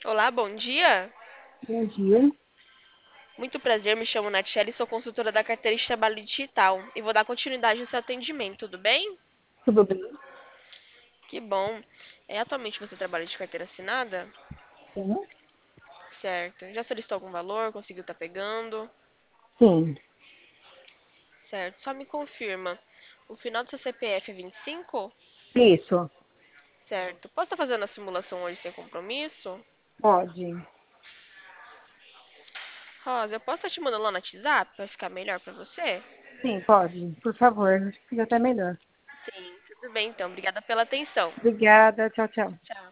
Olá, bom dia. Bom dia, Muito prazer, me chamo Nathalie, sou consultora da carteira de trabalho digital e vou dar continuidade no seu atendimento, tudo bem? tudo bem? Que bom. Atualmente você trabalha de carteira assinada? Sim. Certo. Já solicitou algum valor? Conseguiu estar pegando? Sim, Certo. Só me confirma. O final do seu CPF é 25? isso, Certo. Posso estar fazendo a simulação hoje sem compromisso? pode. Rosa, eu posso estar te mandando lá no WhatsApp para ficar melhor para você? Sim, pode. Por favor, fica até melhor. Sim, tudo bem então. Obrigada pela atenção. Obrigada, tchau, tchau. Tchau.